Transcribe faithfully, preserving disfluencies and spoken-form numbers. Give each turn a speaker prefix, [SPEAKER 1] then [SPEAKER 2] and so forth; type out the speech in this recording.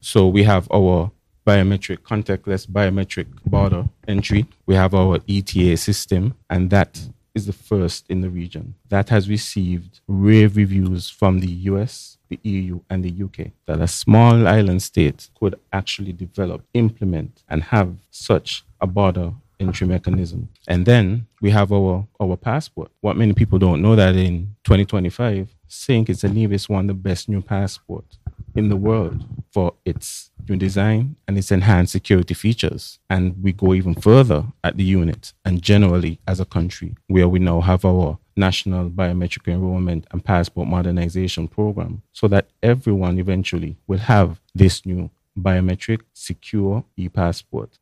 [SPEAKER 1] So we have our biometric, contactless biometric border entry. We have our E T A system, and that is the first in the region. That has received rave reviews from the U S, the E U, and the U K, that a small island state could actually develop, implement, and have such a border entry mechanism. And then we have our, our passport. What many people don't know that in twenty twenty-five, Saint Kitts and Nevis won the best new passport in the world for its new design and its enhanced security features. And we go even further at the unit and generally as a country, where we now have our national biometric enrollment and passport modernization program, so that everyone eventually will have this new biometric secure e-passport.